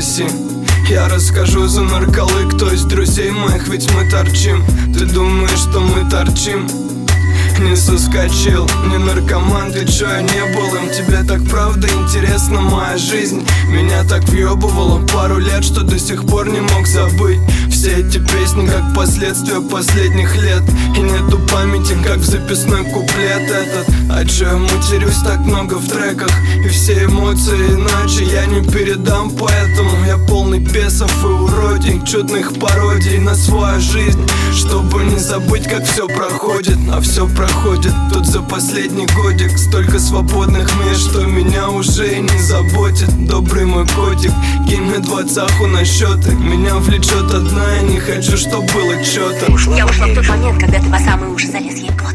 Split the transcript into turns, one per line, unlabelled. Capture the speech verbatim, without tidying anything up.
пригласи. Я расскажу за нарколык, то есть друзей моих, ведь мы торчим. Ты думаешь, что мы торчим? Не соскочил, не наркоман, ты чё, я не был им. Тебе так правда интересна моя жизнь? Меня так въебывало пару лет, что до сих пор не мог забыть все эти песни, как последствия последних лет. И нету памяти, как в записной куплет этот. А чё я матерюсь так много в треках? И все эмоции иначе я не передам, поэтому я полный бесов и уродий, чудных пародий на свою жизнь, чтобы не забыть, как все проходит. А все проходит тут за последний годик. Столько свободных мест, что меня уже и не заботит. Добрый мой котик, кинь мне двадцаху на счеты. Меня влечет одна, я не хочу, чтоб было чё-то.
Я ушла в тот момент, когда ты по самые уши залез ей в глаз.